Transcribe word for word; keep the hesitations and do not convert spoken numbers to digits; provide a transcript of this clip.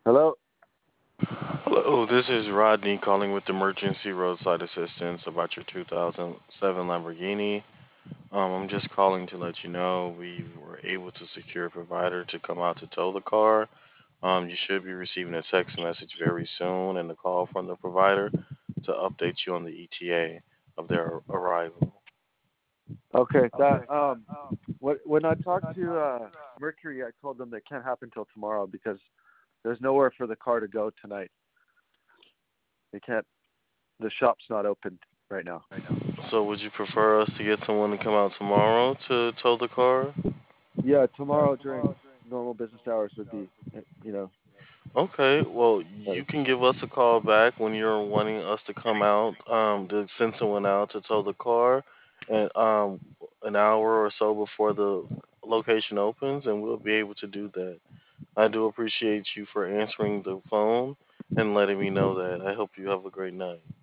Hello. Hello, this is Rodney calling with Emergency Roadside Assistance about your two thousand seven Lamborghini. Um, I'm just calling to let you know we were able to secure a provider to come out to tow the car. Um, you should be receiving a text message very soon and a call from the provider to update you on the E T A of their arrival. Okay. That um, what when I talked to uh Mercury, I told them that can't happen till tomorrow because there's nowhere for the car to go tonight. They can't. The shop's not open right now. So, would you prefer us to get someone to come out tomorrow to tow the car? Yeah, tomorrow during normal business hours would be, uh, you know, Okay, well, you better. can give us a call back when you're wanting us to come out, um, to send someone out to tow the car, and um, an hour or so before the location opens, and we'll be able to do that. I do appreciate you for answering the phone and letting me know that. I hope you have a great night.